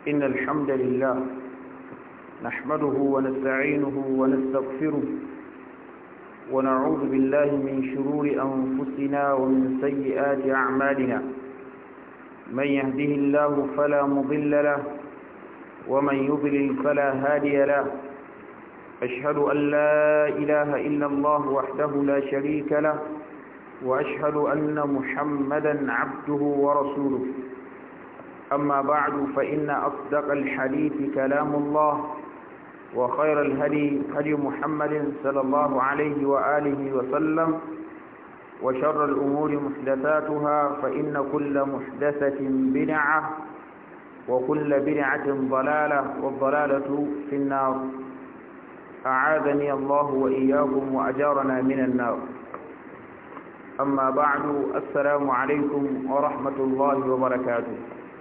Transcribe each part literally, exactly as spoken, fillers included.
إن الحمد لله نحمده ونستعينه ونستغفره ونعوذ بالله من شرور أنفسنا ومن سيئات أعمالنا. من يهده الله فلا مضل له ومن يضلل فلا هادي له. أشهد أن لا إله إلا الله وحده لا شريك له وأشهد أن محمدا عبده ورسوله. أما بعد فإن أصدق الحديث كلام الله وخير الهدي هدي محمد صلى الله عليه وآله وسلم وشر الأمور محدثاتها فإن كل محدثة بدعة وكل بدعة ضلالة والضلالة في النار. أعاذني الله وإياكم وأجارنا من النار. أما بعد السلام عليكم ورحمة الله وبركاته.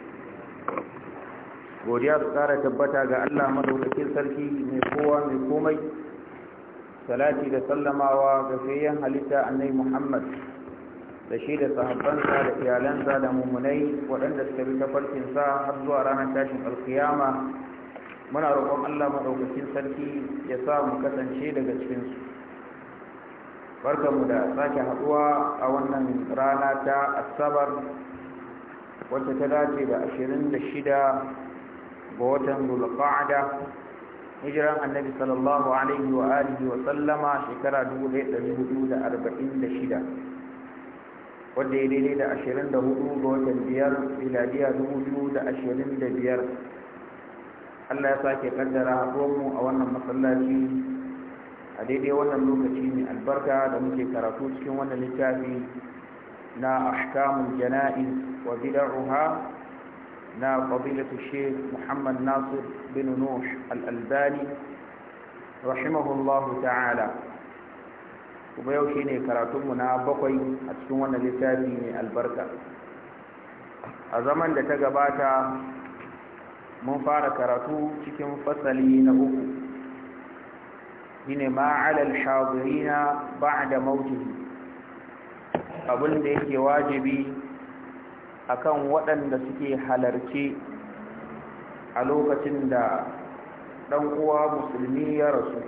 godiya su kara tabbata ga Allah madaukakin sarki mai kowa mai komai, salati da sallamawa ga fayyan halitta annabi Muhammad da shi da sahabbansa da iyalansa da mummunai waɗanda suka bi tafarkinsa har zuwa ranar tashin alkiyama. Muna roƙon Allah madaukakin sarki ya sa mu kasance daga cikinsu. Barkanmu da sake haɗuwa a wannan rana ta Asabar wacce ta dace da ashirin da shida ga watan Zulqa'da, hijiran annabi sallallahu alaihi wa alihi wa sallama shekara dubu ɗaya da ɗari hudu da arba'in da shida, wadda ya daidai da ashirin da hudu ga watan biyar miladiya dubu biyu da ashirin da biyar. Allah ya sake kaddara haɗuwarmu a wannan masallaci a daidai wannan lokaci mai albarka da muke karatu cikin wannan littafi na ahkamul jana'iz wa bid'uha na fadilatu Sheikh Muhammad Nasir bin Nuh Al-Albani rahimahullahu ta'ala. Kuma yau shine karatunmu na bakwai a cikin wannan littafi mai albarka. A zaman da ta gabata mun fara karatu cikin fasali na uku, shine ma 'ala al-hadirina ba'da mautihi, abin da yake wajibi akan waɗanda suke halarci a lokacin da ɗan uwa musulmi ya rasu.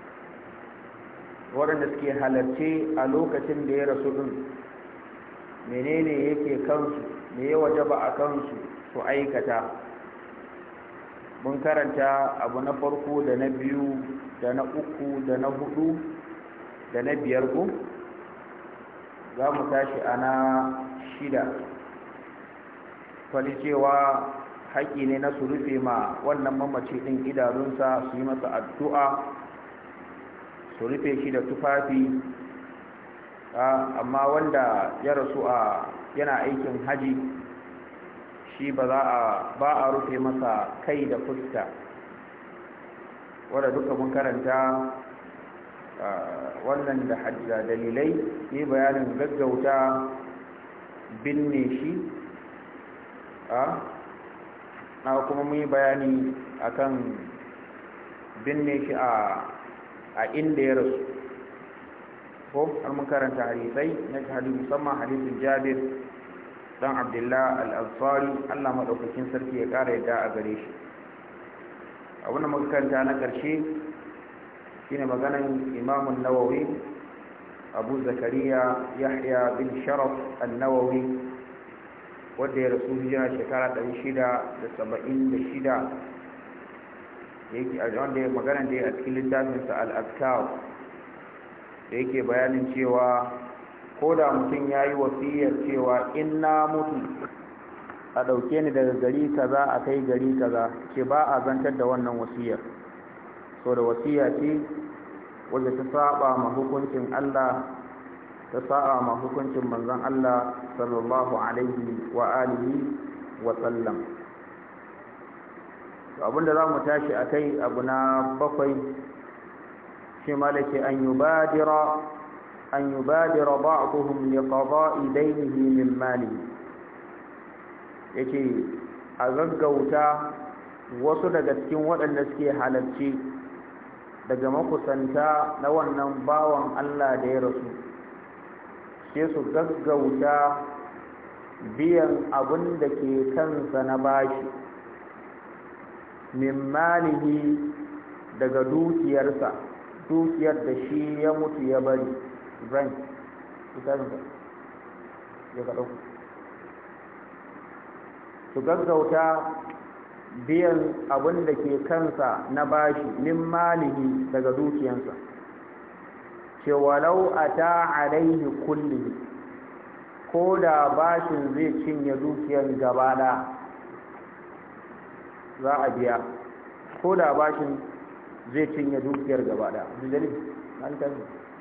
Waɗanda suke halarci a lokacin da ya rasu ɗin, menene yake kansu, me ya wajaba a kansu su aikata. Mun karanta abu na farko da na biyu da na uku da na hudu da na biyar ku. Za mu tashi ana shida, kwali cewa haƙƙi ne na su rufe ma wannan mamaci ɗin idanunsa, su yi masa addu'a, su rufe shi da tufafi. Amma wanda ya rasu a yana aikin haji, shi ba za a ba a rufe masa kai da fuska, wadda duka mun karanta wannan da dalilai ne bayanin gaggauta binne shi a kuma mun yi bayani akan binne shi a a inda ya rasu ko har mun karanta hadisai na hadisi, musamman hadisin Jabir dan Abdullah al-Ansari, Allah madaukakin sarki ya kara yadda a gare shi. Abin da muka karanta na karshe shine maganan Imam an-Nawawi Abu Zakariya Yahya bin Sharaf an-Nawawi, wanda ya rasu hijira shekara ɗari shida da saba'in da shida, yake a wanda ya magana da ya a cikin littafinsa al-Azkar, da yake bayanin cewa ko da mutum ya yi wasiyar cewa in na mutu a ɗauke ni daga gari kaza a kai gari kaza, ce ba a zantar da wannan wasiyar. So da wasiya ce wadda ta saba ma hukuncin Allah, ta saba ma hukuncin manzon Allah sallallahu alaihi wa alihi wa sallam. Abinda za mu tashi a kai abu na bakwai shi malake an yubadira an yubadira ba'dhum li qada'i daynihi min malihi, yake a gaggauta wasu daga cikin waɗanda suke halarci daga makusanta na wannan bawan Allah da ya rasu, sai su gaggauta biyan abin da ke kansa na bashi, min malihi daga dukiyarsa dukiyar da shi ya mutu ya bari Ibrahim ita ne ya ga dauko su gaggauta biyan abin da ke kansa na bashi min malihi daga dukiyarsa ce walau ata alaihi kulli ko da bashin zai cinye dukiyar gaba da za a biya ko da bashin zai cinye dukiyar gaba da dalili an tafi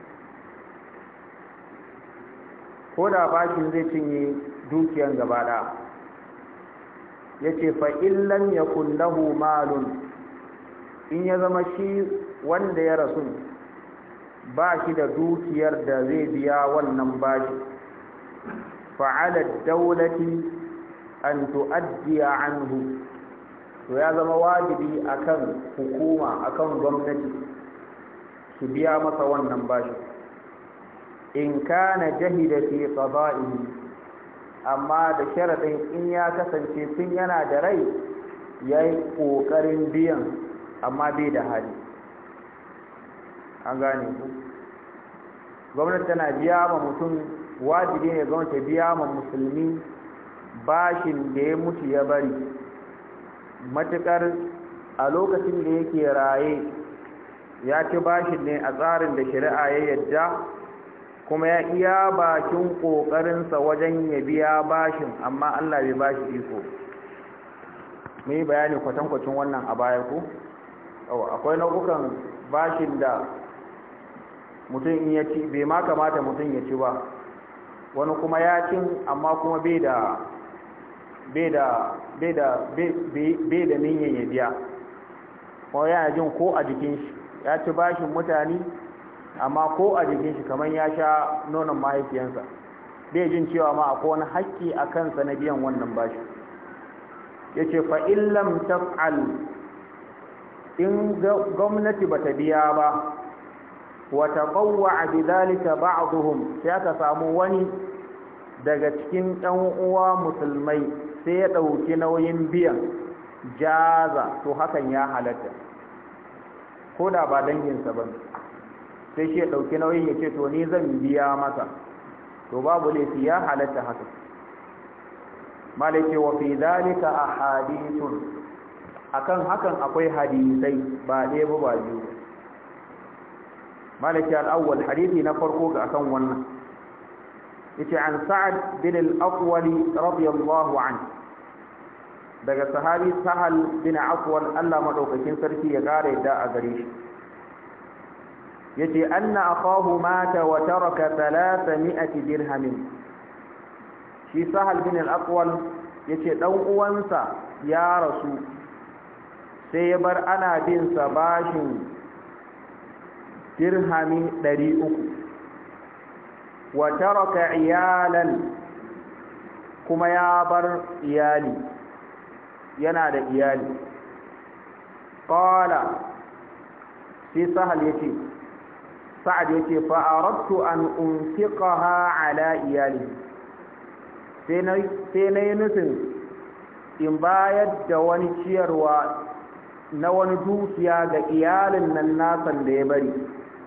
ko da bashin zai cinye dukiyar gaba da yace fa illam yakun lahu malun in ya zama shi wanda ya rasu ba shi da dukiyar da zai biya wannan bashi fa'ala ad-dawlati an tu'addiya anhu to ya zama wajibi akan hukuma akan gwamnati su biya masa wannan bashi in kana jahida fi qada'ihi amma da sharadin in ya kasance tun yana da rai yayi kokarin biyan amma bai da hali an gane ku gwamnati tana biya ma mutum wajibi ne gwamnati biya ma musulmi bashin da ya mutu ya bari matukar a lokacin da yake raye ya ci bashin ne a tsarin da shari'a ya yadda kuma ya iya bakin kokarinsa wajen ya biya bashin amma Allah bai bashi iko mun yi bayani kwatankwacin wannan a baya ko akwai nau'ukan bashin da mutum in ya ci bai ma kamata mutum ya ci ba wani kuma ya cin amma kuma bai da bai da bai da bai da niyyar ya biya ko yana jin ko a jikin shi ya ci bashin mutane amma ko a jikin shi kamar ya sha nonon mahaifiyansa bai jin cewa ma akwai wani haƙƙi a kansa na biyan wannan bashi yace fa illam taf'al in gwamnati bata biya ba wa taqawwa bidhalika ba'dhum sai aka samu wani daga cikin ɗan uwa musulmai sai ya ɗauki nauyin biyan jaza to hakan ya halatta ko da ba danginsa ba sai shi ya ɗauki nauyin ya ce to ni zan biya masa to babu laifi ya halatta haka malake wa fi dhalika ahadithun akan hakan akwai hadisai ba ɗaya ba ba biyu malake al-awwal hadisi na farko ga akan wannan yace an sa'ad bin al-aqwal radiyallahu anhu daga sahabi sahal bin aqwal Allah madaukakin sarki ya kare da a gare shi yace anna akahu mata wa taraka thalathami'ati dirhamin shi sahal bin al-aqwal yace dan uwansa ya rasu sai ya bar ana bin sa bashin dirhami ɗari uku wa taraka iyalan kuma ya bar iyali yana da iyali qala sai sahal yace sa'ad yace fa aradtu an unfiqaha ala iyali sai na sai na nufin in bayar da wani ciyarwa na wani dukiya ga iyalin nan nasan da ya bari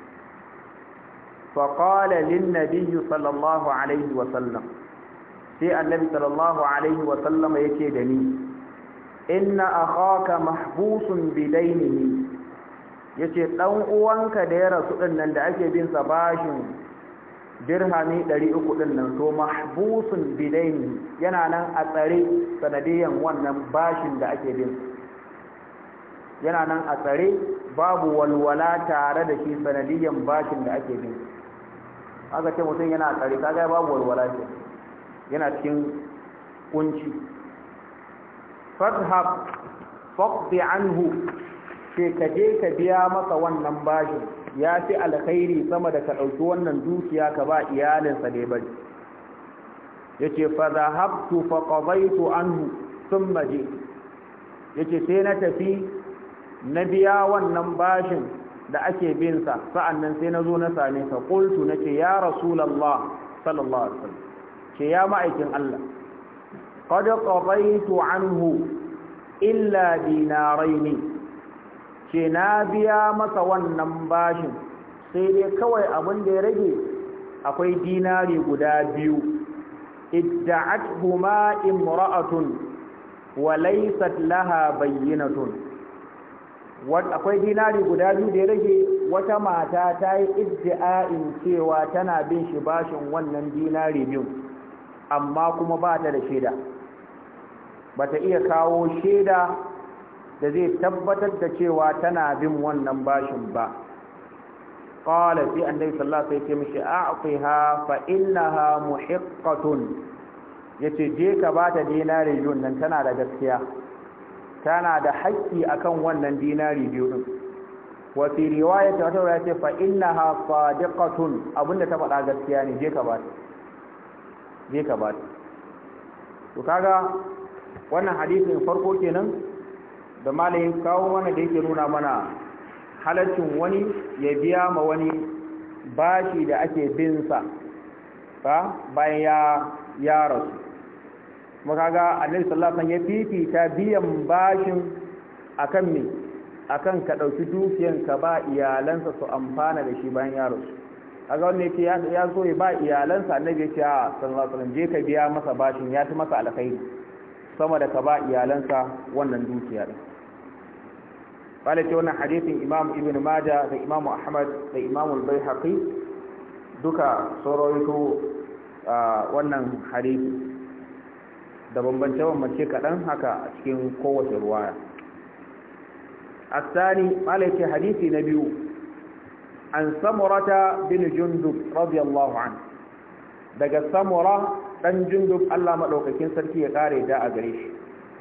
fa qala lin nabiy sallallahu alaihi wa sallam sai annabi sallallahu alaihi wa sallam yake da ni inna akhaka mahbusun bidainihi yace dan uwanka da ya rasu din nan da ake bin sa bashin dirhami ɗari uku din nan to mahbusun bidainihi yana nan a tsare sanadiyan wannan bashin da ake bin yana nan a tsare babu walwala tare da shi sanadiyan bashin da ake bin aka ce mutum yana tsare kaga babu walwala ce yana cikin kunci fadhhab faqdi anhu sai ka je ka biya masa wannan bashin ya fi alkhairi sama da ka ɗauki wannan dukiya ka ba iyalinsa da ya bari yace fa dhahabtu fa qadaytu anhu thumma ji yace sai na tafi na biya wannan bashin da ake bin sa sa'annan sai na zo na same sa qultu nace ya rasulullah sallallahu alaihi wasallam ce ya ma'aikin Allah qad qadaytu anhu illa dinaraini, ce na biya masa wannan bashin sai dai kawai abin da ya rage akwai dinari guda biyu. idda'athuma imra'atun wa laysat laha bayyinatun, akwai dinari guda biyu da ya rage wata mata ta yi iddi'a'in cewa tana bin shi bashin wannan dinari biyu, amma kuma ba ta da shaida, ba ta iya kawo shaida da zai tabbatar da cewa tana bin wannan bashin ba. qala fi annabi sallallahu alaihi wasallam mishi a'tiha fa innaha muhiqqatun, yace je ka bata dinari biyu nan, tana da gaskiya, tana da haƙƙi akan wannan dinari biyu din. wa fi riwayati wata riwaya ce fa innaha sadiqatun, abinda ta faɗa gaskiya ne, je ka bata je ka bata to kaga wannan hadisin farko kenan da malamin kawo mana da yake nuna mana halaccin wani ya biya ma wani bashi da ake bin sa ba bayan ya ya rasu. kuma kaga annabi sallallahu alaihi wasallam ya fifita biyan bashin akan me akan ka dauki dukiyan ka ba iyalansa su amfana da shi bayan ya rasu. kaga wannan yake ya so ya ba iyalansa, annabi ya ce sallallahu alaihi wasallam je ka biya masa bashin, ya fi masa alkhairi sama da ka ba iyalansa wannan dukiya din. قال wannan hadisin Imam Ibn Majah da Imam Ahmad da Imam Al-Baihaqi duka soroyito wannan hadisi da bambance bambance kadan haka a cikin kowace ruwaya. الثاني قال حديث نبي عن سمرة بن جندب رضي الله عنه daga Samura dan Jundub, Allah madaukakin sarki ya kare da a gare shi,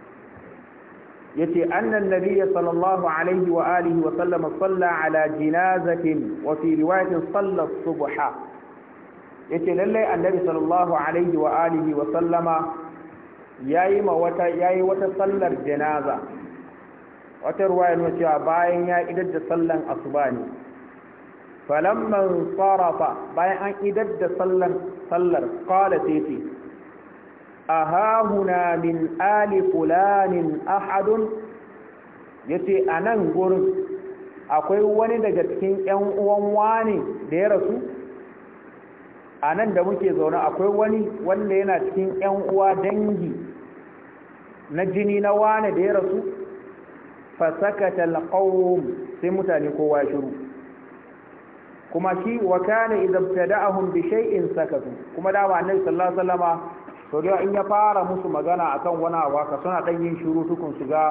yace annan nabiyyi sallallahu alaihi wa alihi wa sallam salla ala jinazatin wa fi riwayatin salla subha, yace lalle annabi sallallahu alaihi wa alihi wa sallama yayi ma wata yayi wata sallar janaza. wata riwaya ne cewa bayan ya idar da sallan asuba ne. falamma sarafa, bayan an idar da sallan sallar qala sayti ahahuna min ali fulanin ahadun, yace anan gurin akwai wani daga cikin ƴan uwan wani da ya rasu. anan da muke zaune akwai wani wanda yana cikin ƴan uwa dangi na jini na wani da ya rasu. fasakata alqawm, sai mutane kowa ya shiru. kuma shi wa kana idza ibtada'ahum bi shay'in sakatu, kuma da wa annabi sallallahu alaihi wasallama to da in ya fara musu magana akan wani abu haka suna dan yin shiru tukun su ga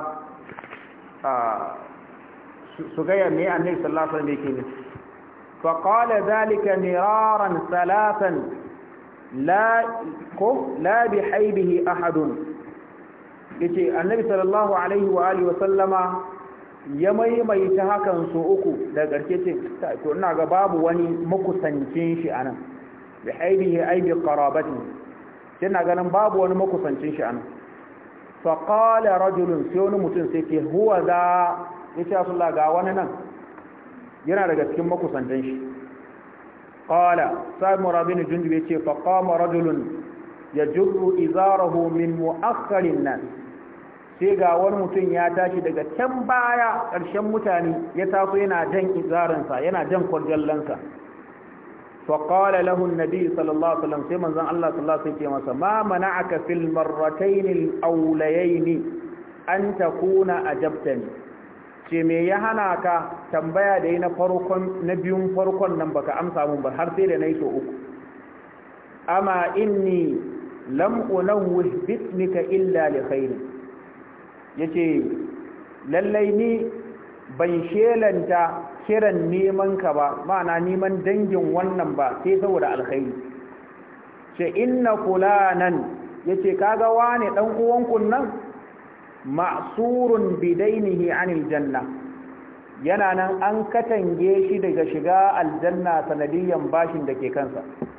su ga ya ne annabi sallallahu alaihi wasallam yake ne. fa qala dhalika miraran thalathan la ko la bi haybihi ahadun, yace annabi sallallahu alaihi wa alihi wasallama ya maimaita hakan su uku da garke ce to ina ga babu wani makusancin shi anan, bi haybihi ay bi qarabati, kina ganin babu wani makusancin shi anan. fa qala rajulun, sai wani mutum sai ce huwa da, yace Allah ga wani nan yana daga cikin makusantan shi. qala samura bin jundub yace fa qama rajulun yajurru izarahu min mu'akhkharin nas, sai ga wani mutum ya tashi daga can baya ƙarshen mutane, ya taso yana jan izaransa yana jan kwarjallansa. فقال له النبي صلى الله عليه وسلم sai manzon Allah sallallahu alaihi wasallam masa ma mana'aka fil marratayn al-awlayayn an takuna ajabtani, ce me ya hana ka tambaya da yi na farkon na biyun farkon nan baka amsa mun ba har sai da nayi so uku. amma inni lam unawwih bismika illa li khair, yace lallai ni ban shelanta kiran neman ka ba, ma'ana neman dangin wannan ba sai saboda alkhairi. ce inna fulanan, yace kaga wane dan uwanku nan ma'surun bidainihi anil janna, yana nan an katange shi daga shiga aljanna sanadiyan bashin da ke kansa.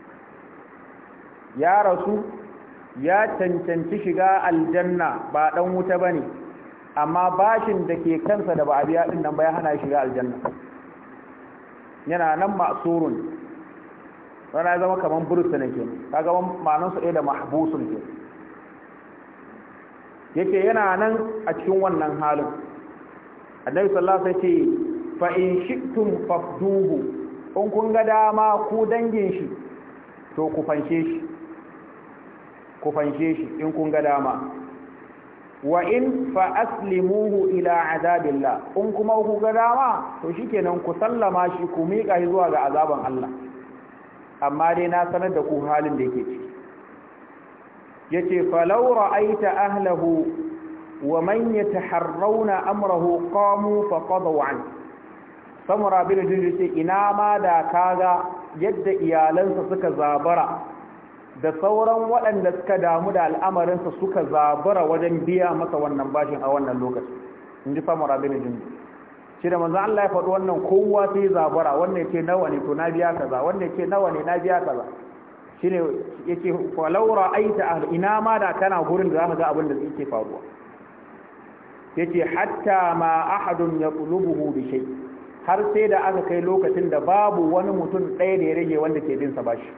ya rasu ya cancanci shiga aljanna, ba dan wuta bane, amma bashin da ke kansa da ba a biya din nan ba ya hana shiga aljanna. yana nan ma'surun, wannan zama kaman bursu ne ke, kaga ma'anar su ɗaya da mahbusun ke. yake yana nan a cikin wannan halin annabi sallallahu alaihi wasallam ce fa in shi'tum fafduhu in kun ga dama ku dangin shi to ku fanshe shi ku fanshe shi in kun ga dama wa in fa aslimuhu ila azabillah in kuma ku ga dama to shikenan ku sallama shi ku miƙa shi zuwa ga azaban Allah amma dai na sanar da ku halin da yake ciki yace falau ra'aita ahlahu wa man yataharrauna amrahu qamu faqadu an samura bin jinji ina ma da kaga yadda iyalansa suka zabara da sauran waɗanda suka damu da al'amarinsa suka zabara wajen biya masa wannan bashin a wannan lokaci inji samura bin jinji shi da manzo Allah ya faɗi wannan kowa sai zabara wannan yake nawa ne to na biya kaza wannan yake nawa ne na biya kaza shine yake falau ra'aita ahl ina ma da kana gurin da zaka ga abin da yake faruwa yace hatta ma ahadun yatlubuhu bi shay har sai da aka kai lokacin da babu wani mutum ɗaya da ya rage wanda ke bin sa bashi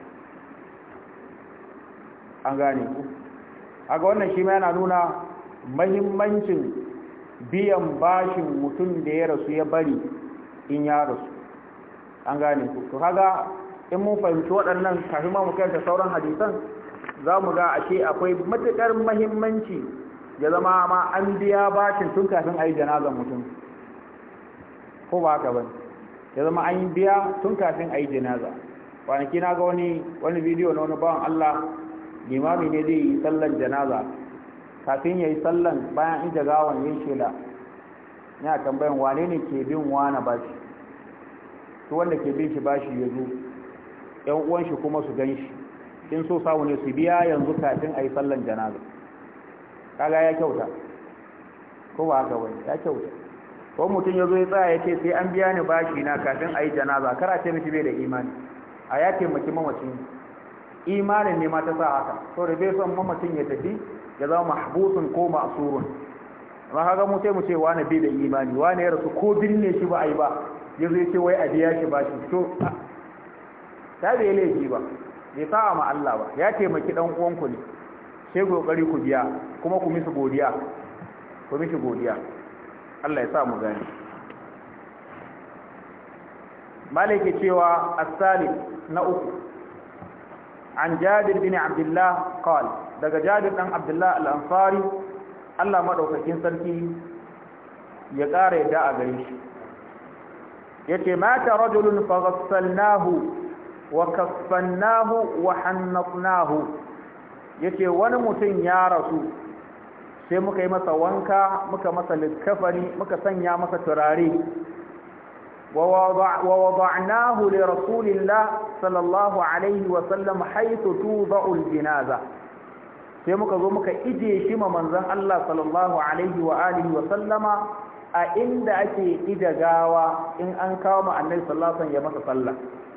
an gane ku aga wannan shi ma yana nuna muhimmancin biyan bashin mutum da ya rasu ya bari in ya rasu an gane ku to kaga in mun fahimci waɗannan kafin ma mu karanta sauran hadisan za mu ga ashe akwai matuƙar muhimmanci ya zama ma an biya bashin tun kafin a yi janazan mutum ko ba haka ba ya zama an biya tun kafin a yi janaza kwanaki na ga wani wani bidiyo na wani bawan Allah limami ne zai yi sallan janaza kafin ya yi sallan bayan in jagawan yin shela yana tambayan wane ne ke bin wane bashi to wanda ke bin shi bashi ya zo yan uwan shi kuma su gan shi in so samu ne su biya yanzu kafin a yi sallan janaza kaga ya kyauta ko ba haka wani ya kyauta ko mutum ya zo ya tsaya ya ce sai an biya ni bashi na kafin a yi janaza kar a ce mishi bai da imani a ya taimaki mamacin imanin ne ma ta sa haka to da bai son mamacin ya tafi ya zama mahbusun ko ma'surun amma kaga mu sai mu ce wani bai da imani wani ya rasu ko binne shi ba ai ba ya zo ya ce wai a biya shi bashi to ta bai laifi ba bai sa'a ma Allah ba ya taimaki dan uwanku ne sai kokari ku biya kuma ku mishi godiya ku mishi godiya Allah ya sa mu gani malike cewa as-salih na uku an Jabir bin Abdullah qal daga Jabir dan Abdullah al-Ansari Allah madaukakin sarki ya kare da a gare shi yace mata rajulun faghassalnahu wa kaffannahu wa hannatnahu yace wani mutum ya rasu sai muka yi masa wanka muka masa likafani muka sanya masa turare wa wada'nahu li rasulillah sallallahu alaihi wa sallam haythu tuda'u al-janaza sai muka zo muka ije shi ma manzon Allah sallallahu alaihi wa alihi wa sallama a inda ake ida gawa in an kawo mu annabi sallallahu alaihi ya masa sallah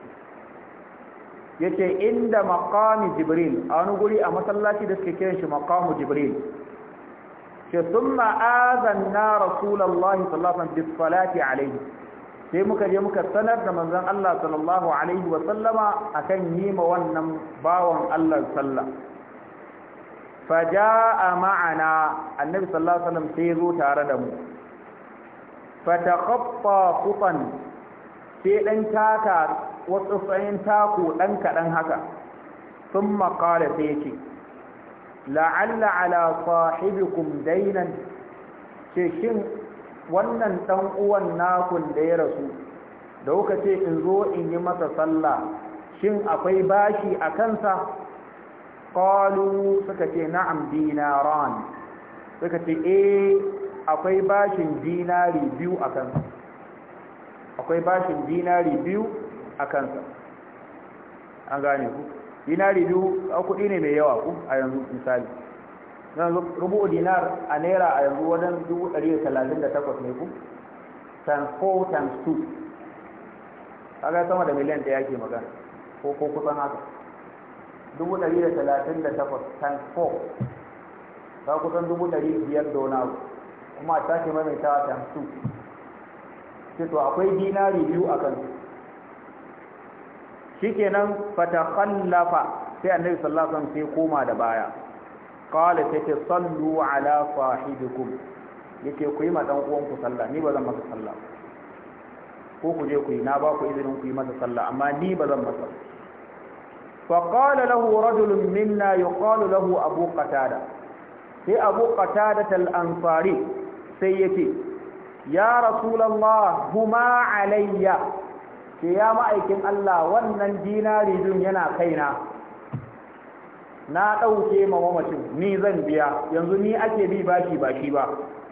yace inda maqami jibril a wani guri a masallaci da suke kiran shi maqamu jibril ce thumma azanna rasulullahi sallallahu alaihi bis salati alaihi sai muka je muka sanar da manzon Allah sallallahu alaihi wa sallama akan yi ma wannan bawan Allah sallah faja'a ma'ana annabi sallallahu alaihi wasallam sai zo tare da mu fatakhatta khutan sai dan taka wasu tsayin taku dan kadan haka thumma qala sai yace la'alla ala sahibikum daynan ce shin wannan dan uwan nakun da ya rasu da kuka ce in zo in yi masa sallah shin akwai bashi a kansa qalu suka ce na'am dinaran suka ce eh akwai bashin dinari biyu a kansa akwai bashin dinari biyu a kansa an gane ku dinari biyu a kudi ne mai yawa ku a yanzu misali yanzu rubu dinar a naira a yanzu wajen dubu ɗari da talatin da takwas ne ku times four times two kaga sama da miliyan ɗaya ke magana ko ko kusan haka dubu ɗari da talatin da takwas times four ta kusan dubu ɗari biyar da wani abu kuma a tashi maimaitawa times two sai to akwai dinari biyu a kansu shikenan fatakhallafa sai annabi sallallahu alaihi wasallam sai koma da baya qala sai sallu ala sahibikum yake ku yi ma dan uwan ku sallah ni ba zan masa sallah ko ku je ku yi na ba ku izinin ku yi masa sallah amma ni ba zan masa. fa qala lahu rajulun minna yuqalu lahu abu qatada sai abu qatada al-ansari sai yace ya rasulullah huma alayya ke ya ma'aikin Allah wannan dinari din yana kaina na dauke ma mamacin ni zan biya yanzu ni ake bi bashi bashi ba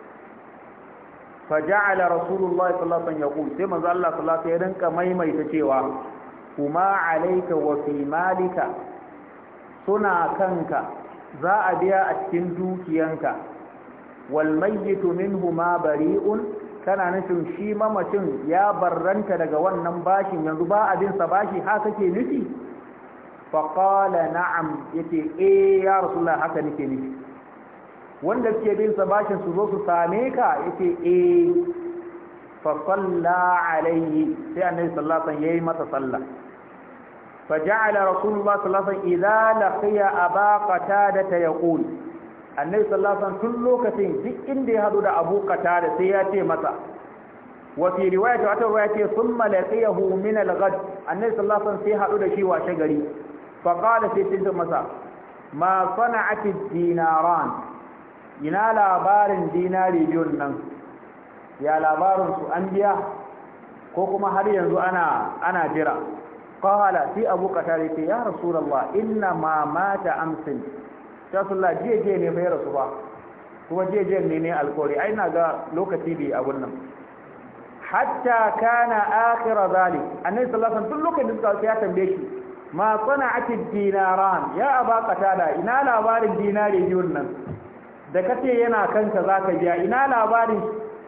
faja'ala rasulullahi sallallahu alaihi wasallam yaqul sai manzo Allah sallallahu alaihi wasallam ya rinka maimaita cewa kuma alayka wa fi malika suna kanka za a biya a cikin dukiyanka wal mayyitu minhu ma bari'un kana nufin shi mamacin ya barranta daga wannan bashin yanzu ba abin sa bashi haka kake nufi fa qala na'am yace eh ya rasulullah haka nake nufi wanda suke bin sa bashin su zo su same ka yace eh fa salla alaihi sai annabi sallallahu alaihi wasallam yayi masa sallah fa ja'ala rasulullah sallallahu alaihi wasallam idza laqiya aba qatada yaqul annabi sallallahu alaihi wasallam tun lokacin duk inda ya hadu da abu qatada sai ya ce masa wa fi riwayati wata riwaya ce thumma laqiyahu min al-ghad annabi sallallahu alaihi wasallam sai hadu da shi washe gari fa qala sai tinta masa ma sana'ati dinaran ina labarin dinari biyun nan ya labarin su an biya ko kuma har yanzu ana ana jira qala fi abu qatada ce ya rasulullah inna ma mata amsin rasulullah je je ne bai rasu ba kuma je je ne ne alƙori ai na ga lokaci bi abun nan hatta kana akhir zalik annabi sallallahu alaihi wasallam duk lokacin da ya tambaye shi ma sana'ati dinaran ya aba qatada ina labarin dinari biyun nan da kace yana kanka zaka biya ina labarin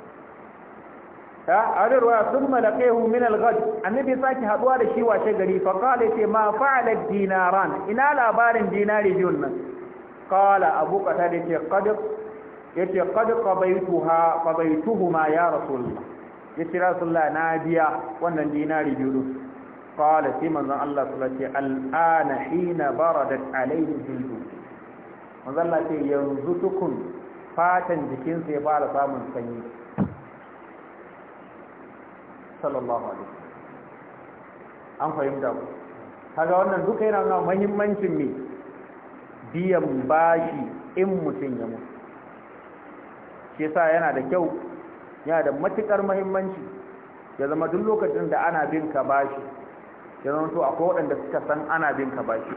ha arwa thumma laqihu min al-ghad annabi saki haduwa da shi washe gari fa qala ce ma fa'ala dinaran ina labarin dinari biyun nan qala abu qatada ce qad yace qad qabaytuha qabaytuhuma ya rasulullah yace rasulullah na biya wannan dinari biyu qala sai manzon Allah sallallahu alaihi wasallam al'ana hina baradat alayhi jildu manzon Allah ce yanzu tukun fatan jikinsa ya fara samun sanyi sallallahu alaihi an fahimta ku kaga wannan duka yana nuna muhimmancin me biyan bashi in mutun ya mutu shi yasa yana da kyau yana da matukar muhimmanci ya zama duk lokacin da ana bin ka bashi ya zama to akwai waɗanda suka san ana bin ka bashi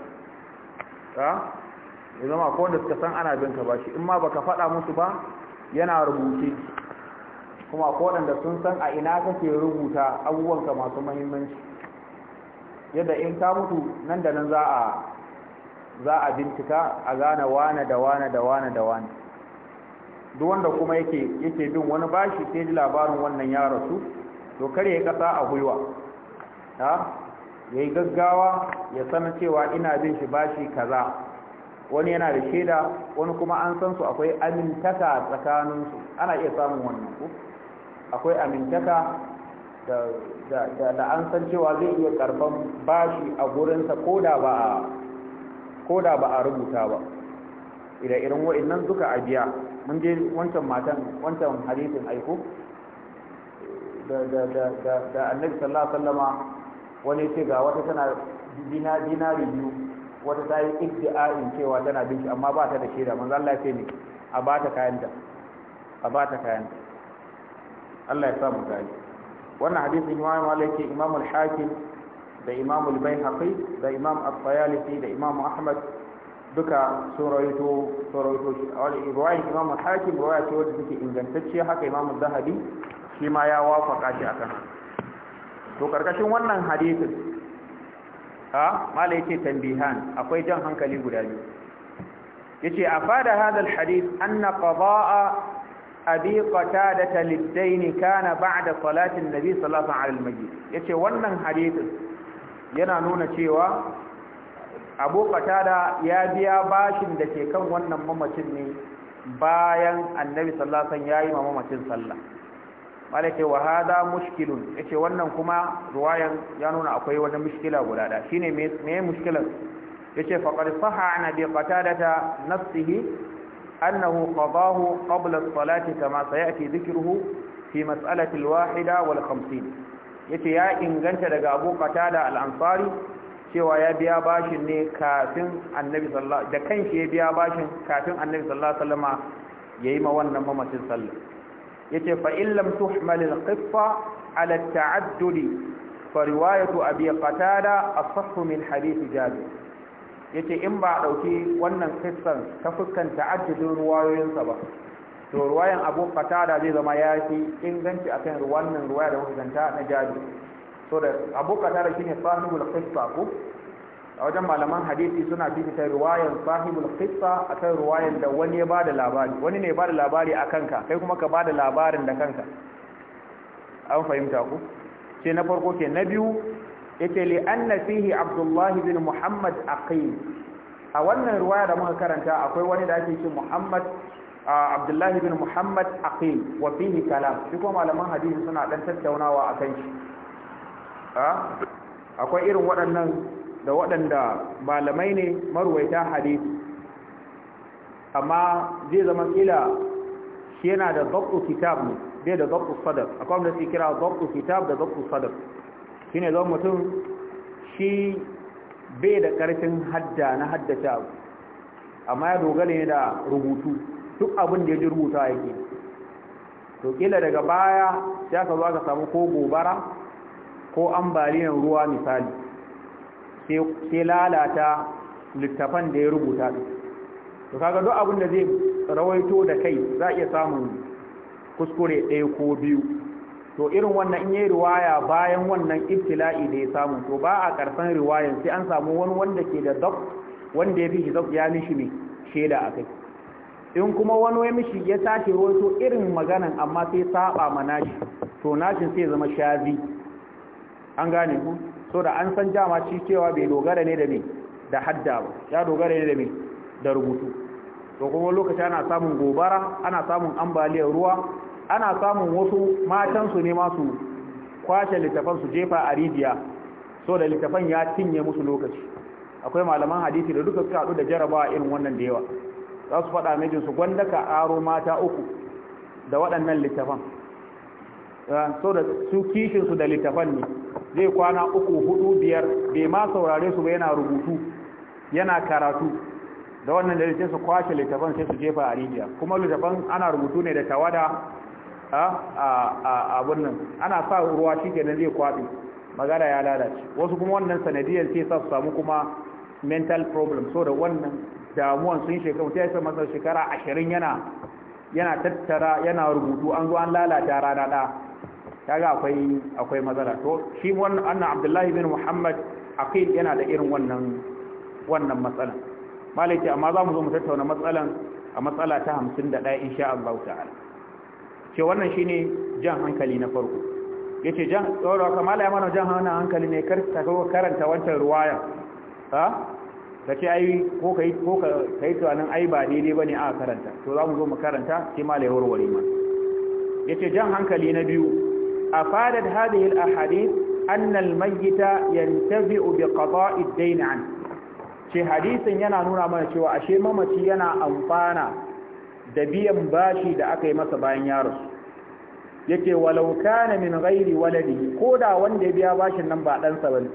ha ya zama akwai waɗanda suka san ana bin ka bashi in ma baka faɗa musu ba yana rubuce kuma akwai waɗanda sun san a ina kake rubuta abubuwanka masu muhimmanci yadda in ka mutu nan da nan za a za a bincika a gane wane da wane da wane da wane duk wanda kuma yake yake bin wani bashi sai ji labarin wannan ya rasu to kare ya kasa a gwiwa ha yayi gaggawa ya sanar cewa ina bin shi bashi kaza wani yana da shaida wani kuma an san su akwai amintaka tsakanin su ana iya samun wannan ko akwai amintaka da da da an san cewa zai iya karban bashi a gurin sa koda ba koda ba a rubuta ba ire irin wa'annan duka a biya mun je wancan matan wancan hadisin aiko da da da da da annabi sallallahu alaihi wasallama wani ce ga wata tana dina dinari biyu wata ta yi iddia'in cewa tana bin shi amma ba ta da shaida manzo Allah ya ce ne a ba ta kayanta a ba ta kayanta Allah ya samu gari wannan hadisin Imam Malik Imam al-Hakim da Imam al-Baihaqi da Imam at-Tayalisi da Imam Ahmad duka sun rawaito sun rawaito shi a wani riwayar Imam al-Hakim riwaya ce wadda take ingantacce haka Imam az-Zahabi shi ma ya wafaka shi akan to karkashin wannan hadisin ha mala yake tambihan akwai jan hankali guda biyu yace afada hada al-hadith anna qadaa abi qatada lid-dayn kana ba'da salati an-nabi sallallahu alaihi wasallam yace wannan hadisin yana nuna cewa abu qatada ya biya bashin da ke kan wannan mamacin ne bayan annabi sallallahu alaihi wasallam yayi ma mamacin sallah malaka wa hada mushkilun yace wannan kuma ruwayan ya nuna akwai wani mushkila guda da shine me me mushkilan yace faqad sahha an abi qatadata nafsihi annahu qadahu qabla as-salati kama sayati dhikruhu fi mas'alati al-wahida wal khamsin yace ya inganta daga Abu Qatada al-Ansari cewa ya biya bashin ne kafin Annabi sallallahu da kanshi ya biya bashin kafin Annabi sallallahu alaihi wasallama yayi ma wannan mamacin sallah yace fa in lam tuhmal al-qissa ala at-ta'addud fa riwayatu Abi Qatada asahhu min hadith Jabir yace in ba dauki wannan kissan ta fuskan ta'addudin ruwayoyinsa ba to ruwayan Abu Qatada zai zama yafi inganci akan wannan ruwaya da muka ganta na Jabir so da Abu Qatada shine sahibul qissa ko a wajen malaman hadisi suna fifita ruwayan sahibul qissa akan ruwayan da wani ya bada labari wani ne ya bada labari akan ka kai kuma ka bada labarin da kanka an fahimta ku sai na farko ke na biyu yace li anna fihi Abdullah bin Muhammad Aqil a wannan ruwaya da muka karanta akwai wani da ake ce Muhammad Abdullah bin Muhammad Aqil wa fihi kalam shi kuma malaman hadisi suna dan tattaunawa akan shi akwai irin waɗannan da waɗanda malamai ne marwaita hadisi amma zai zama kila shi yana da dabtu kitab ne bai da dabtu sadr akwai wanda suke kira dabtu kitab da dabtu sadr shine zama mutum shi bai da karfin hadda na haddace abu amma ya dogara ne da rubutu duk abin da ya ji rubuta yake to kila daga baya sai ka zo ka samu ko gobara ko ambaliyar ruwa misali sai lalata littafan da ya rubuta to kaga duk abin da zai rawaito da kai za iya samun kuskure ɗaya ko biyu to irin wannan in yi riwaya bayan wannan ibtila'i da ya samu to ba a karfan riwayan sai an samu wani wanda ke da dab wanda ya fi shi dab ya mishi ne sheda a kai in kuma wani ya mishi ya tashi rawaito irin maganan amma sai saba ma nashi to nashin sai zama shazi an gane ku so da an san jama shi cewa bai dogara ne da me da hadda ba ya dogara ne da me da rubutu to kuma lokaci ana samun gobara ana samun ambaliyar ruwa ana samun wasu matan su ne masu kwashe littafan su jefa a rijiya so da littafan ya cinye musu lokaci akwai malaman hadisi da duka suka hadu da jarabawa irin wannan da yawa za su faɗa mijin su gwanda ka aro mata uku da waɗannan littafan so da su kishin su da littafan ne zai kwana uku hudu biyar bai ma saurare su ba yana rubutu yana karatu da wannan da sai su kwashe littafan sai su jefa a rijiya kuma littafan ana rubutu ne da tawada a abun nan ana sa ruwa shi kenan zai kwaɓe magana ya lalace wasu kuma wannan sanadiyar sai sa su samu kuma mental problem so da wannan damuwan sun shekaru sai ya masa shekara ashirin yana yana tattara yana rubutu an zo an lalata rana ɗaya kaga akwai akwai matsala to shi wannan anna Abdullahi bin Muhammad Aqil yana da irin wannan wannan matsala malaki amma zamu zo mu tattauna matsalan a matsala ta hamsin da ɗaya insha Allah ta'ala ce wannan shine jan hankali na farko yace jan tsoro kamar ya mana jan hankali ne kar ka karanta wancan ruwaya ha kace ai ko kai ko kai tunanin ai ba daidai bane a karanta to zamu zo mu karanta sai malai warware ma yace jan hankali na biyu أفادت هذه الأحاديث أن الميت ينتفع بقضاء الدين عنه شي حديث yana nuna mana cewa ashe mamaci yana amfana da biyan bashi da aka yi masa bayan ya rasu yake walau kana min ghairi waladihi koda wanda ya biya bashin nan ba dan sa bane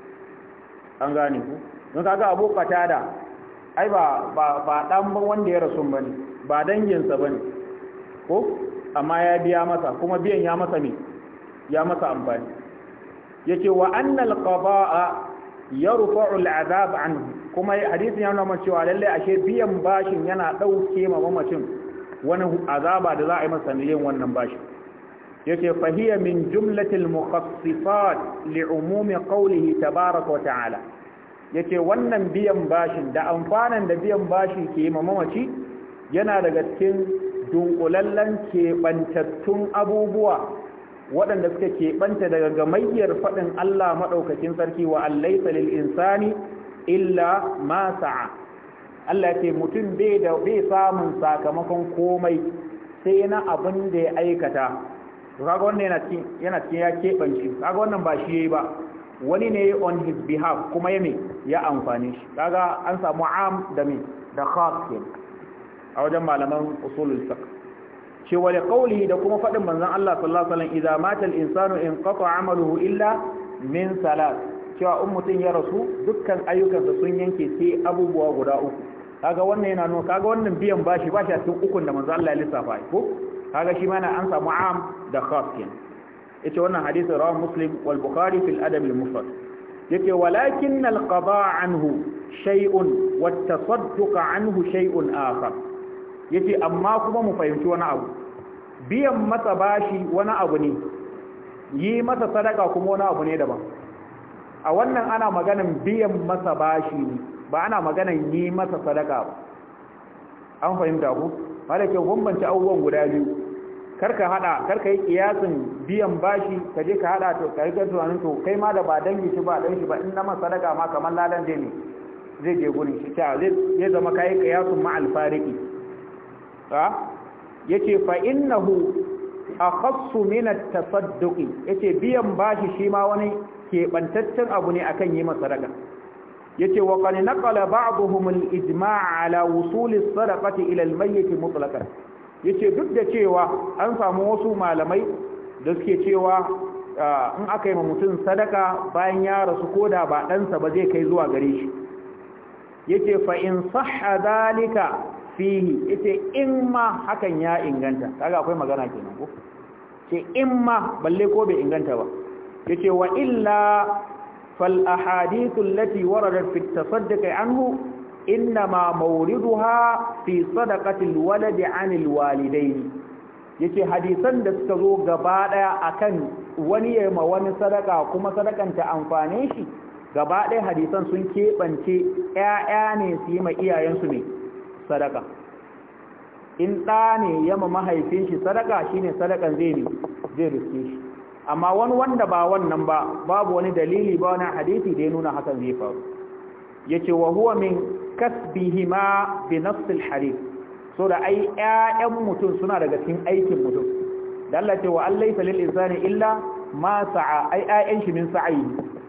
an gane ku don kaga Abu Qatada ai ba ba ba dan wanda ya rasu bane ba dangin sa bane ko amma ya biya masa kuma biyan ya masa ne ya masa amfani yace wa annal qadaa yarfa'u al'azab anhu kuma hadisin ya nuna cewa lalle ashe biyan bashin yana dauke ma mamacin wani azaba da za a yi masa miliyan wannan bashin yace fa hiya min jumlatil mukhassisat li'umumi qawlihi tabaaraka wa ta'ala yace wannan biyan bashin da amfanan da biyan bashi ke ma mamaci yana daga cikin dunkulallen keɓantattun abubuwa waɗanda suka keɓanta daga gamayyar faɗin Allah maɗaukakin sarki wa allaisa lil insani illa ma sa'a Allah ce mutum bai da bai samun sakamakon komai sai na abin da ya aikata to kaga wannan yana cikin yana cikin ya keɓance kaga wannan ba shi yayi ba wani ne on his behalf kuma ya me ya amfane shi kaga an samu am da me da khas ke a wajen malaman usulul fiqh ce wa li qawlihi da kuma fadin manzon Allah sallallahu alaihi wasallam idza mata al insanu inqata amaluhu illa min salat cewa in mutun ya rasu dukkan ayyukansa sun yanke sai abubuwa guda uku kaga wannan yana nuna kaga wannan biyan bashi bashi a cikin ukun da manzon Allah ya lissafa ko kaga shi ma an samu am da khas ke yace wannan hadisi rawahu muslim wal bukhari fil adab al mufrad yace walakin al qada anhu shay'un wat tasadduq anhu shay'un akhar yace amma kuma mu fahimci wani abu biyan masa bashi wani abu ne yi masa sadaka kuma wani abu ne daban a wannan ana maganan biyan masa bashi ne ba ana maganan yi masa sadaka ba an fahimta ku malaka bambance abubuwan guda biyu karka hada karka yi kiyasin biyan bashi ka je ka hada to kai ka tunanin to kai ma da ba dangi shi ba dan shi ba in na masa sadaka ma kamar ladan dai ne zai je gurin shi ta zai zama kai kiyasun ma al-fariqi ha yace fa innahu akhassu min at-tasadduqi yace biyan bashi shi ma wani kebantaccen abu ne akan yi masa sadaka yace wa qad naqala ba'dhum al-ijma' ala wusul as-sadaqati ila al-mayyit mutlaqan yace duk da cewa an samu wasu malamai da suke cewa in aka yi ma mutum sadaka bayan ya rasu koda ba ɗansa ba zai kai zuwa gare shi yace fa in sahha dhalika fihi yace in ma hakan ya inganta kaga akwai magana kenan ko ce in ma balle ko bai inganta ba yace wa illa fal ahadithu allati waradat fi at-tasadduq anhu innama mawriduha fi sadaqati al-waladi 'an al-walidayn yace hadisan da suka zo gaba daya akan wani yayi ma wani sadaka kuma sadakan ta amfane shi gaba daya hadisan sun kebance ƴaƴa ne su yi ma iyayensu ne sadaka in ɗa ne yama mahaifin shi sadaka shine sadakan zai ne zai riske shi amma wani wanda ba wannan ba babu wani dalili ba wani hadisi da ya nuna hakan zai faru yace wa huwa min kasbihima bi nafs al-hadith so da ai ƴaƴan mutum suna daga cikin aikin mutum dan Allah ce wa allaysa lil insani illa ma sa'a ai ƴaƴan shi min sa'i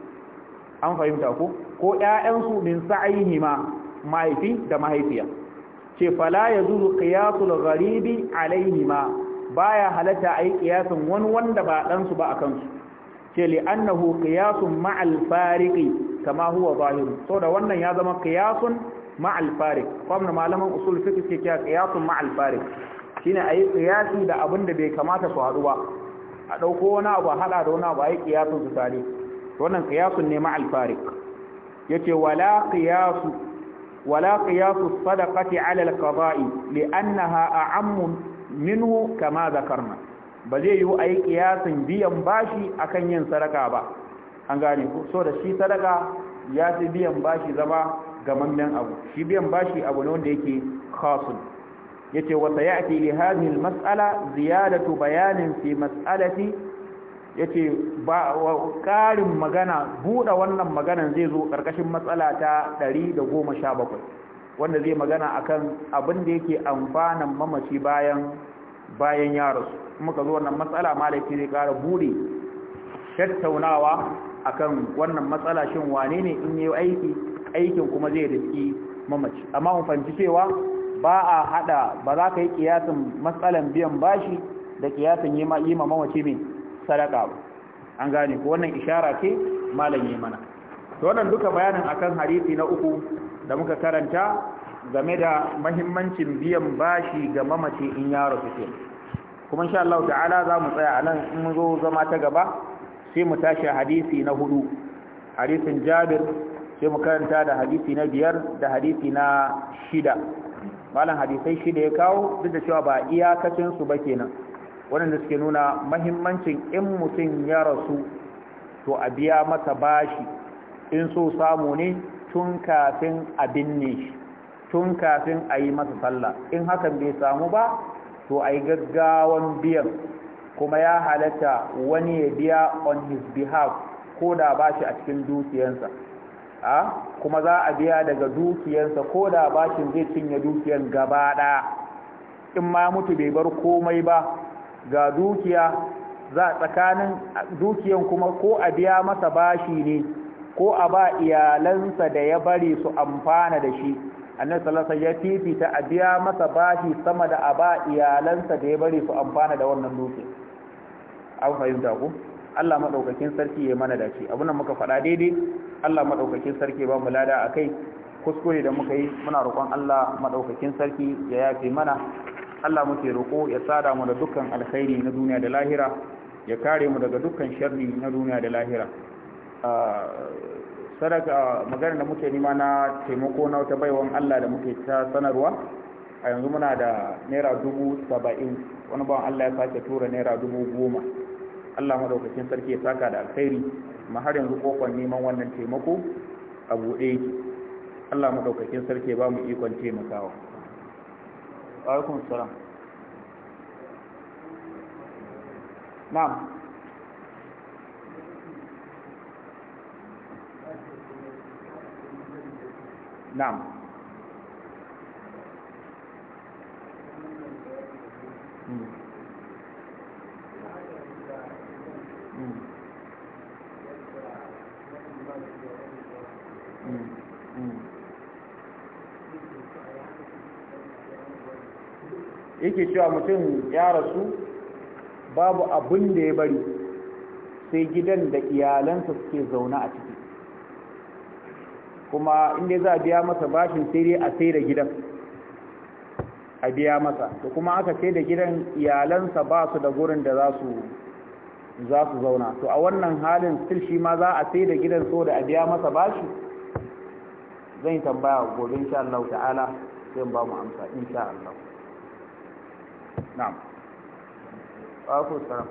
an fahimta ko ko ƴaƴan su min sa'ihima mahaifi da mahaifiya ce fala yazuzu qiyasul gharibi alaihima baya halatta ai qiyasun wani wanda ba dan su ba akan su ce li annahu qiyasun ma'al fariqi kama huwa zahir so da wannan ya zama qiyasun ma'al fariq kuma malaman usul fiqh ke cewa qiyasun ma'al fariq shine ayi qiyasi da abin da bai kamata su haɗu ba a dauko wani abu hada da wani abu ayi qiyasun su tare wannan qiyasun ne ma'al fariq yace wala qiyasu wala qiyasu sadaqati 'ala al-qada'i li'annaha a'ammu minhu kama dhakarna ba zai yi ayi qiyasin biyan bashi akan yin sadaka ba an gane ko so da shi sadaka ya fi biyan bashi zama gamammen abu shi biyan bashi abu ne wanda yake khasun yace wa sayati li hadhihi al-mas'ala ziyadatu bayanin fi mas'alati yace ba karin magana buɗe wannan maganan zai zo karkashin matsala ta ɗari da goma sha bakwai wanda zai magana akan abin da yake amfanan mamaci bayan bayan ya rasu muka zo wannan matsala malaki zai ƙara buɗe tattaunawa akan wannan matsala shin wane ne in yi aiki aikin kuma zai riski mamaci amma mun fahimci cewa ba a hada ba za ka yi kiyasin matsalan biyan bashi da kiyasin yi ma mamaci mai sadaka ba an gane ko wannan ishara ce malam yi mana to wannan duka bayanin akan hadisi na uku da muka karanta game da muhimmancin biyan bashi ga mamaci in ya rasu ke kuma insha Allah ta'ala za mu tsaya anan in mun zo zama ta gaba sai mu tashi hadisi na hudu hadisin Jabir sai mu karanta da hadisi na biyar da hadisi na shida malam hadisai shida ya kawo duk da cewa ba iyakacin su ba kenan waɗanda suke nuna mahimmancin in mutum ya rasu to a biya masa bashi in so samu ne tun kafin a binne shi tun kafin a yi masa sallah in hakan bai samu ba to a yi gaggawan biyan kuma ya halatta wani ya biya on his behalf ko da bashi a cikin dukiyarsa a kuma za a biya daga dukiyarsa ko da bashin zai cinye dukiyar gaba ɗaya in ma mutu bai bar komai ba ga dukiya za tsakanin dukiyan kuma ko a biya masa bashi ne ko a ba iyalansa da ya bari su amfana da shi. Annabi sallallahu alaihi wasallam ya fifita a biya masa bashi sama da a ba iyalansa da ya bari su amfana da wannan dukiya. An fahimta ku? Allah madaukakin sarki ya mana dace. Abun da muka faɗa daidai, Allah madaukakin sarki ba mu lada akai. Kuskure da muka yi muna roƙon Allah madaukakin sarki ya yafe mana. Allah muke roƙo ya sada mu da dukkan alkhairi na duniya da lahira, ya kare mu daga dukkan sharri na duniya da lahira. Sadaka magana da muke nima na taimako na wata baiwan Allah da muke ta sanarwa, a yanzu muna da naira dubu saba'in, wani bawan Allah ya sake tura naira dubu goma. Allah madaukakin sarki ya saka da alkhairi, amma har yanzu kofar neman wannan taimako a buɗe yake. Allah madaukakin sarki ya ba mu ikon taimakawa. Wa alaikum salam. Na'am. Na'am. Hmm. Hmm. Hmm. Hmm. Yake cewa mutum ya rasu babu abin da ya bari sai gidan da iyalansa suke zaune a ciki, kuma inda za a biya masa bashin sai dai a sai da gidan a biya masa, to kuma aka sai da gidan iyalansa ba su da gurin da za su za su zauna, to a wannan halin still shi ma za a sai da gidan so da a biya masa bashi. Zan yi tambaya gobe insha Allah ta'ala sai ba mu amsa insha Allah. Na'am. Wa alaikum salam.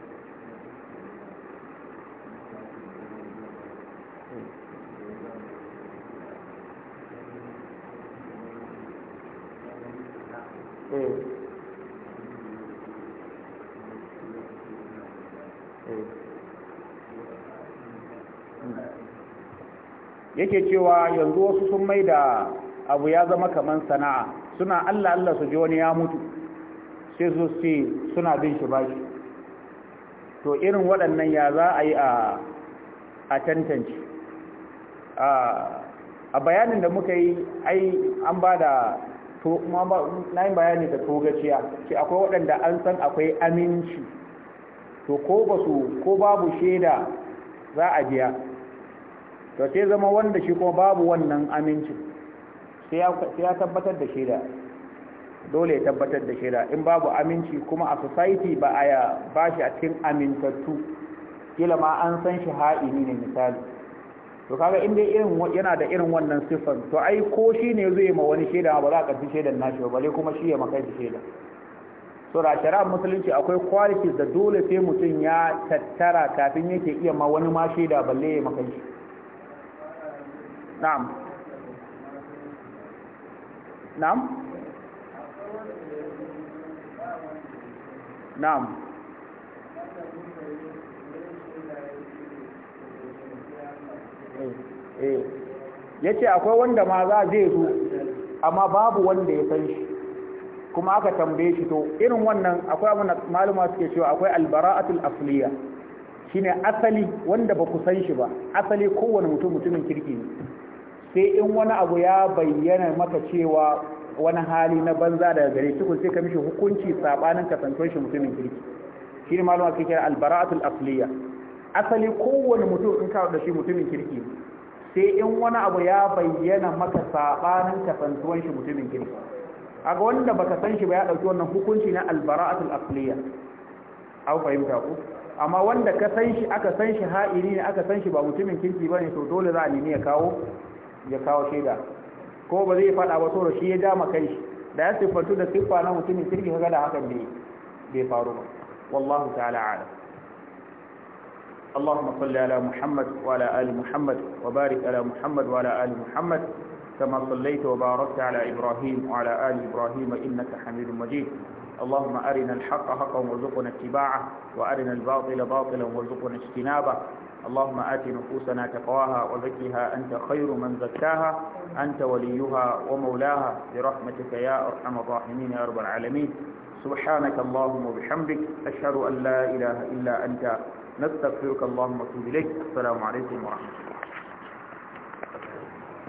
Eh. Yake cewa yanzu wasu sun mai da abu ya zama kaman sana'a, suna Allah Allah su ji wani ya mutu sai su ce suna bin shi bashi. To irin waɗannan ya za a yi a tantance? A bayanin da muka yi ai an ba da na yi bayani da togaciya ce akwai waɗanda an san akwai aminci, to ko ba su ko babu shaida za a biya, to sai zama wanda shi kuma babu wannan aminci sai ya tabbatar da shaida, dole ya tabbatar da shaida. In babu aminci kuma a society ba a ba shi a cikin amintattu, kila ma an san shi ha'ini ne misali, to kaga inda irin yana da irin wannan siffar, to ai ko shi ne zai ma wani shaida ba za a karbi shaidan nashi ba, bale kuma shi ya maka shi shaida. So da shari'ar musulunci akwai qualities da dole sai mutum ya tattara kafin yake iya ma wani ma shaida balle ya maka shi. Na'am. Na'am. Na'am. Eh. Yace akwai wanda ma za zai zo amma babu wanda ya san shi, kuma aka tambaye shi, to irin wannan akwai abin da maluma suke cewa akwai albara'atul asliya, shine asali wanda ba ku san shi ba, asali kowane mutum mutumin kirki ne, sai in wani abu ya bayyana maka cewa wani hali na banza daga gare shi kun sai ka mishi hukunci sabanin kasantuwar shi mutumin kirki, shine maluma suke kira albara'atul asliya. Asali kowane mutum in ka da shi mutumin kirki, sai in wani abu ya bayyana maka sabanin kasantuwar shi mutumin kirki. Aga wanda baka san shi ba ya dauki wannan hukunci na albara'atul asliya, au fahimta ku? Amma wanda ka san shi aka san shi ha'iri ne, aka san shi ba mutumin kirki bane, to dole za a nemi ya kawo ya kawo shaida, ko ba zai fada ba saboda shi ya dama kai shi, da ya siffantu da siffa na mutumin kirki kaga da hakan bai bai faru ba. Wallahu ta'ala a'lam. اللهم صل على محمد وعلى آل محمد وبارك على محمد وعلى آل محمد كما صليت وباركت على إبراهيم وعلى آل إبراهيم إنك حميد مجيد. اللهم أرنا الحق حقا وارزقنا اتباعه، وأرنا الباطل باطلا وارزقنا اجتنابه. اللهم آت نفوسنا تقواها وزكها أنت خير من زكاها أنت وليها ومولاها برحمتك يا أرحم الراحمين يا رب العالمين. سبحانك اللهم وبحمدك أشهد أن لا إله إلا أنت نستغفرك اللهم واتوب إليك. السلام عليكم ورحمة الله.